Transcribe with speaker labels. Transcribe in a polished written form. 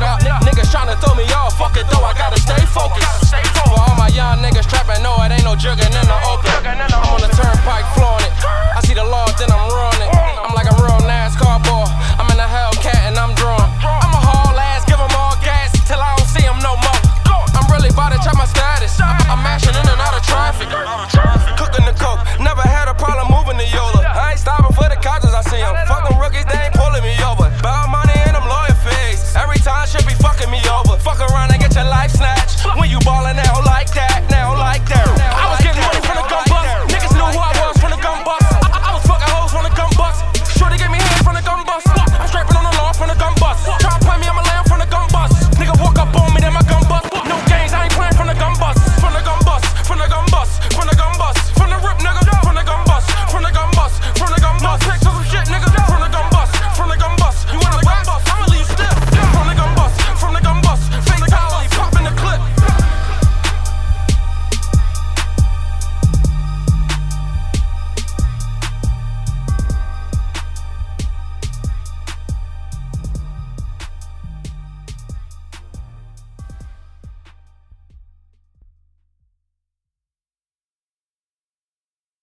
Speaker 1: up. Niggas tryna throw me off, fuck it though, I gotta stay focused. For all my young niggas trapping, no, it ain't no jugging in the open. I'm on the turnpike flowing it. I see the law, then I'm ruining it. I'm like a real NASCAR ball. I'm in a Hellcat and I'm drawn.